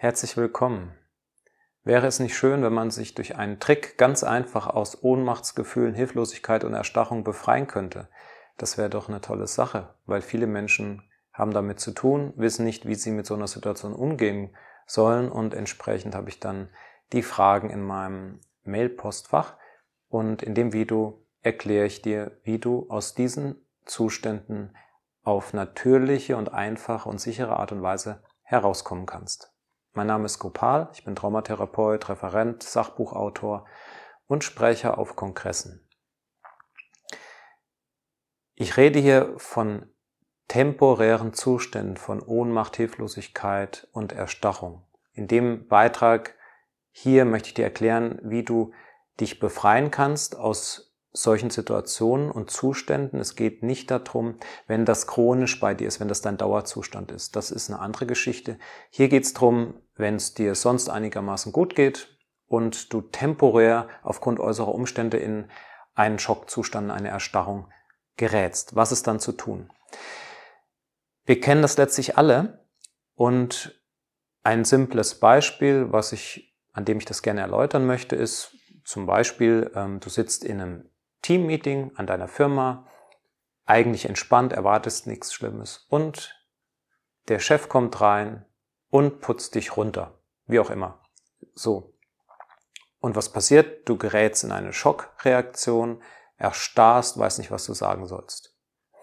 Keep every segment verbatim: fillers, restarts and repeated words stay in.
Herzlich willkommen. Wäre es nicht schön, wenn man sich durch einen Trick ganz einfach aus Ohnmachtsgefühlen, Hilflosigkeit und Erstarrung befreien könnte? Das wäre doch eine tolle Sache, weil viele Menschen haben damit zu tun, wissen nicht, wie sie mit so einer Situation umgehen sollen und entsprechend habe ich dann die Fragen in meinem Mail-Postfach und in dem Video erkläre ich dir, wie du aus diesen Zuständen auf natürliche und einfache und sichere Art und Weise herauskommen kannst. Mein Name ist Gopal, ich bin Traumatherapeut, Referent, Sachbuchautor und Sprecher auf Kongressen. Ich rede hier von temporären Zuständen von Ohnmacht, Hilflosigkeit und Erstarrung. In dem Beitrag hier möchte ich dir erklären, wie du dich befreien kannst aus solchen Situationen und Zuständen. Es geht nicht darum, wenn das chronisch bei dir ist, wenn das dein Dauerzustand ist. Das ist eine andere Geschichte. Hier geht es darum, wenn es dir sonst einigermaßen gut geht und du temporär aufgrund äußerer Umstände in einen Schockzustand, eine Erstarrung gerätst. Was ist dann zu tun? Wir kennen das letztlich alle und ein simples Beispiel, was ich, an dem ich das gerne erläutern möchte, ist zum Beispiel, ähm, du sitzt in einem Teammeeting an deiner Firma, eigentlich entspannt, erwartest nichts Schlimmes und der Chef kommt rein und putzt dich runter, wie auch immer. So. Und was passiert? Du gerätst in eine Schockreaktion, erstarrst, weißt nicht, was du sagen sollst.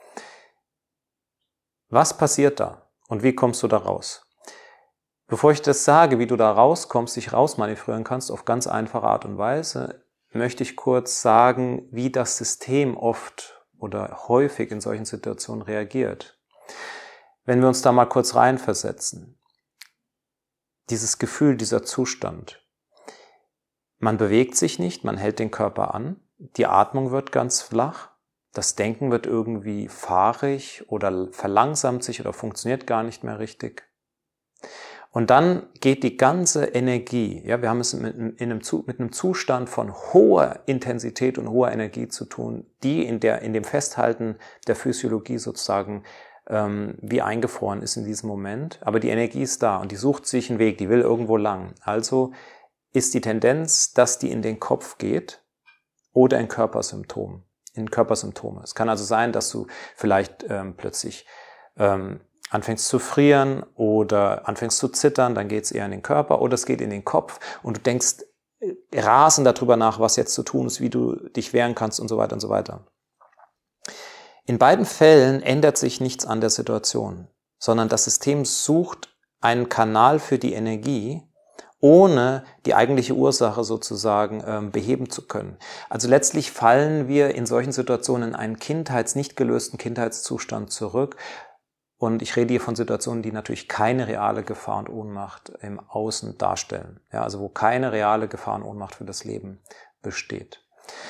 Was passiert da und wie kommst du da raus? Bevor ich das sage, wie du da rauskommst, dich rausmanövrieren kannst auf ganz einfache Art und Weise, möchte ich kurz sagen, wie das System oft oder häufig in solchen Situationen reagiert. Wenn wir uns da mal kurz reinversetzen, dieses Gefühl, dieser Zustand, man bewegt sich nicht, man hält den Körper an, die Atmung wird ganz flach, das Denken wird irgendwie fahrig oder verlangsamt sich oder funktioniert gar nicht mehr richtig. Und dann geht die ganze Energie, ja, wir haben es mit, in einem, mit einem Zustand von hoher Intensität und hoher Energie zu tun, die in, der, in dem Festhalten der Physiologie sozusagen ähm, wie eingefroren ist in diesem Moment. Aber die Energie ist da und die sucht sich einen Weg, die will irgendwo lang. Also ist die Tendenz, dass die in den Kopf geht oder in Körpersymptomen, in Körpersymptome. Es kann also sein, dass du vielleicht ähm, plötzlich ähm, anfängst zu frieren oder anfängst zu zittern, dann geht es eher in den Körper oder es geht in den Kopf und du denkst rasend darüber nach, was jetzt zu tun ist, wie du dich wehren kannst und so weiter und so weiter. In beiden Fällen ändert sich nichts an der Situation, sondern das System sucht einen Kanal für die Energie, ohne die eigentliche Ursache sozusagen ähm, beheben zu können. Also letztlich fallen wir in solchen Situationen in einen Kindheits-, nicht gelösten Kindheitszustand zurück. Und ich rede hier von Situationen, die natürlich keine reale Gefahr und Ohnmacht im Außen darstellen. Ja, also wo keine reale Gefahr und Ohnmacht für das Leben besteht.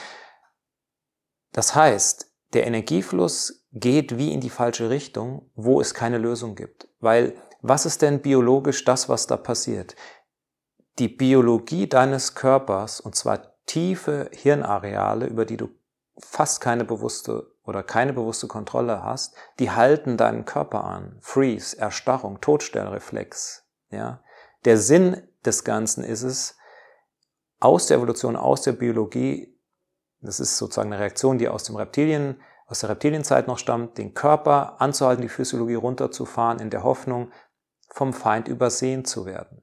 Das heißt, der Energiefluss geht wie in die falsche Richtung, wo es keine Lösung gibt. Weil was ist denn biologisch das, was da passiert? Die Biologie deines Körpers, und zwar tiefe Hirnareale, über die du fast keine bewusste oder keine bewusste Kontrolle hast, die halten deinen Körper an. Freeze, Erstarrung, Todstellreflex. Ja? Der Sinn des Ganzen ist es, aus der Evolution, aus der Biologie, das ist sozusagen eine Reaktion, die aus dem Reptilien, aus der Reptilienzeit noch stammt, den Körper anzuhalten, die Physiologie runterzufahren, in der Hoffnung, vom Feind übersehen zu werden.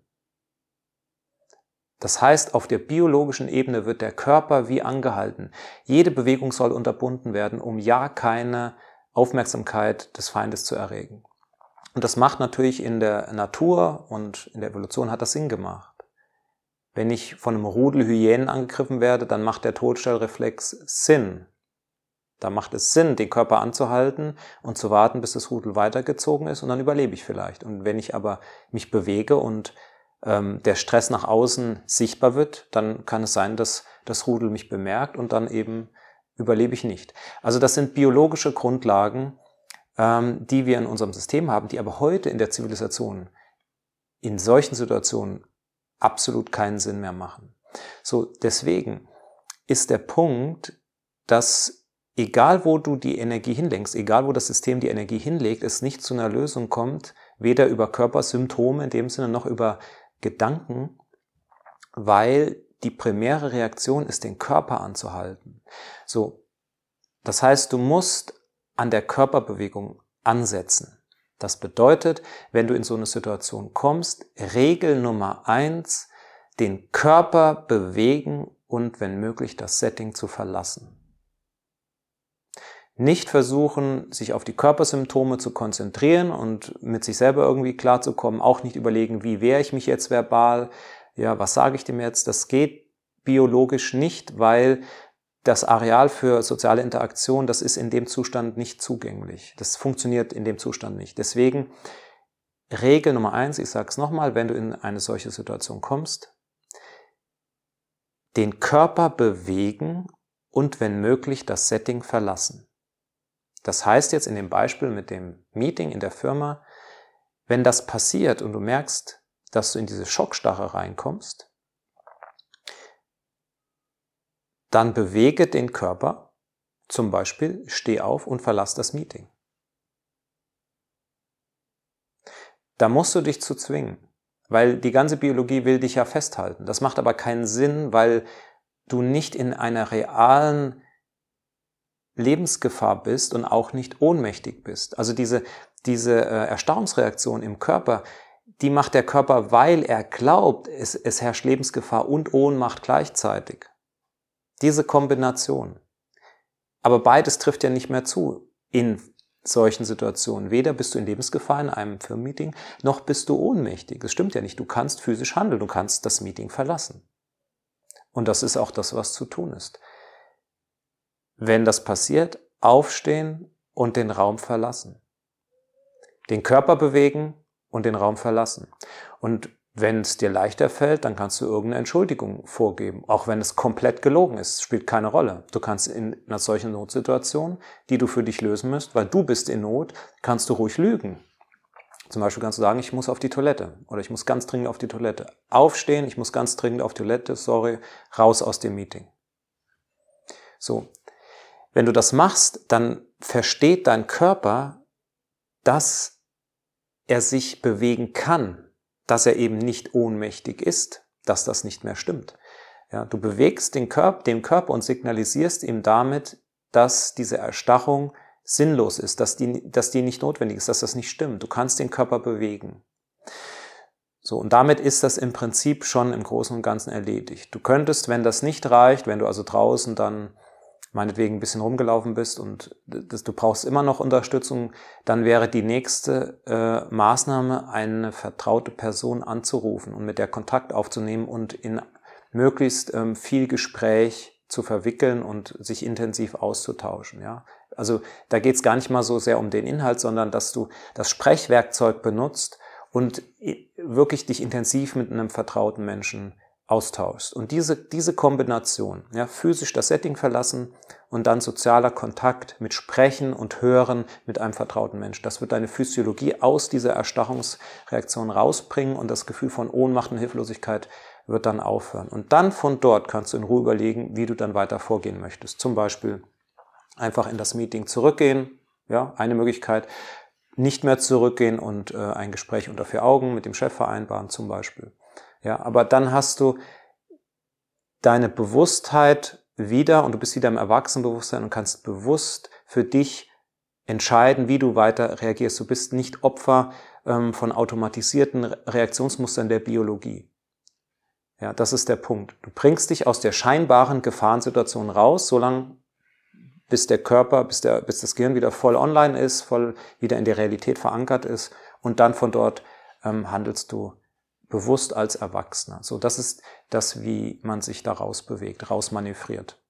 Das heißt, auf der biologischen Ebene wird der Körper wie angehalten. Jede Bewegung soll unterbunden werden, um ja keine Aufmerksamkeit des Feindes zu erregen. Und das macht natürlich in der Natur und in der Evolution hat das Sinn gemacht. Wenn ich von einem Rudel Hyänen angegriffen werde, dann macht der Todstellreflex Sinn. Da macht es Sinn, den Körper anzuhalten und zu warten, bis das Rudel weitergezogen ist und dann überlebe ich vielleicht. Und wenn ich aber mich bewege und der Stress nach außen sichtbar wird, dann kann es sein, dass das Rudel mich bemerkt und dann eben überlebe ich nicht. Also das sind biologische Grundlagen, die wir in unserem System haben, die aber heute in der Zivilisation in solchen Situationen absolut keinen Sinn mehr machen. So, deswegen ist der Punkt, dass egal wo du die Energie hinlenkst, egal wo das System die Energie hinlegt, es nicht zu einer Lösung kommt, weder über Körpersymptome in dem Sinne noch über Gedanken, weil die primäre Reaktion ist, den Körper anzuhalten. So, das heißt, du musst an der Körperbewegung ansetzen. Das bedeutet, wenn du in so eine Situation kommst, Regel Nummer eins, den Körper bewegen und wenn möglich das Setting zu verlassen. Nicht versuchen, sich auf die Körpersymptome zu konzentrieren und mit sich selber irgendwie klarzukommen, auch nicht überlegen, wie wehre ich mich jetzt verbal, ja, was sage ich dem jetzt? Das geht biologisch nicht, weil das Areal für soziale Interaktion, das ist in dem Zustand nicht zugänglich. Das funktioniert in dem Zustand nicht. Deswegen Regel Nummer eins, ich sage es nochmal, wenn du in eine solche Situation kommst, den Körper bewegen und wenn möglich das Setting verlassen. Das heißt jetzt in dem Beispiel mit dem Meeting in der Firma, wenn das passiert und du merkst, dass du in diese Schockstarre reinkommst, dann bewege den Körper, zum Beispiel steh auf und verlass das Meeting. Da musst du dich zu zwingen, weil die ganze Biologie will dich ja festhalten. Das macht aber keinen Sinn, weil du nicht in einer realen Lebensgefahr bist und auch nicht ohnmächtig bist. Also diese, diese äh, Erstarrungsreaktion im Körper, die macht der Körper, weil er glaubt, es, es herrscht Lebensgefahr und Ohnmacht gleichzeitig. Diese Kombination. Aber beides trifft ja nicht mehr zu in solchen Situationen. Weder bist du in Lebensgefahr in einem Firmenmeeting, noch bist du ohnmächtig. Das stimmt ja nicht. Du kannst physisch handeln, du kannst das Meeting verlassen. Und das ist auch das, was zu tun ist. Wenn das passiert, aufstehen und den Raum verlassen. Den Körper bewegen und den Raum verlassen. Und wenn es dir leichter fällt, dann kannst du irgendeine Entschuldigung vorgeben. Auch wenn es komplett gelogen ist, spielt keine Rolle. Du kannst in einer solchen Notsituation, die du für dich lösen musst, weil du bist in Not, kannst du ruhig lügen. Zum Beispiel kannst du sagen, ich muss auf die Toilette oder ich muss ganz dringend auf die Toilette. Aufstehen, ich muss ganz dringend auf die Toilette, sorry, raus aus dem Meeting. So. Wenn du das machst, dann versteht dein Körper, dass er sich bewegen kann, dass er eben nicht ohnmächtig ist, dass das nicht mehr stimmt. Ja, du bewegst den Körper, den Körper und signalisierst ihm damit, dass diese Erstarrung sinnlos ist, dass die, dass die nicht notwendig ist, dass das nicht stimmt. Du kannst den Körper bewegen. So, und damit ist das im Prinzip schon im Großen und Ganzen erledigt. Du könntest, wenn das nicht reicht, wenn du also draußen dann meinetwegen ein bisschen rumgelaufen bist und das, du brauchst immer noch Unterstützung, dann wäre die nächste äh, Maßnahme, eine vertraute Person anzurufen und mit der Kontakt aufzunehmen und in möglichst ähm, viel Gespräch zu verwickeln und sich intensiv auszutauschen. Ja? Also da geht es gar nicht mal so sehr um den Inhalt, sondern dass du das Sprechwerkzeug benutzt und wirklich dich intensiv mit einem vertrauten Menschen austauschst. Und diese, diese Kombination, ja, physisch das Setting verlassen und dann sozialer Kontakt mit Sprechen und Hören mit einem vertrauten Menschen, das wird deine Physiologie aus dieser Erstarrungsreaktion rausbringen und das Gefühl von Ohnmacht und Hilflosigkeit wird dann aufhören. Und dann von dort kannst du in Ruhe überlegen, wie du dann weiter vorgehen möchtest. Zum Beispiel einfach in das Meeting zurückgehen, ja, eine Möglichkeit, nicht mehr zurückgehen und äh, ein Gespräch unter vier Augen mit dem Chef vereinbaren zum Beispiel. Ja, aber dann hast du deine Bewusstheit wieder und du bist wieder im Erwachsenenbewusstsein und kannst bewusst für dich entscheiden, wie du weiter reagierst. Du bist nicht Opfer ähm, von automatisierten Reaktionsmustern der Biologie. Ja, das ist der Punkt. Du bringst dich aus der scheinbaren Gefahrensituation raus, solange bis der Körper, bis, der, bis das Gehirn wieder voll online ist, voll wieder in der Realität verankert ist und dann von dort ähm, handelst du bewusst als Erwachsener. So, das ist das, wie man sich da rausbewegt, rausmanövriert.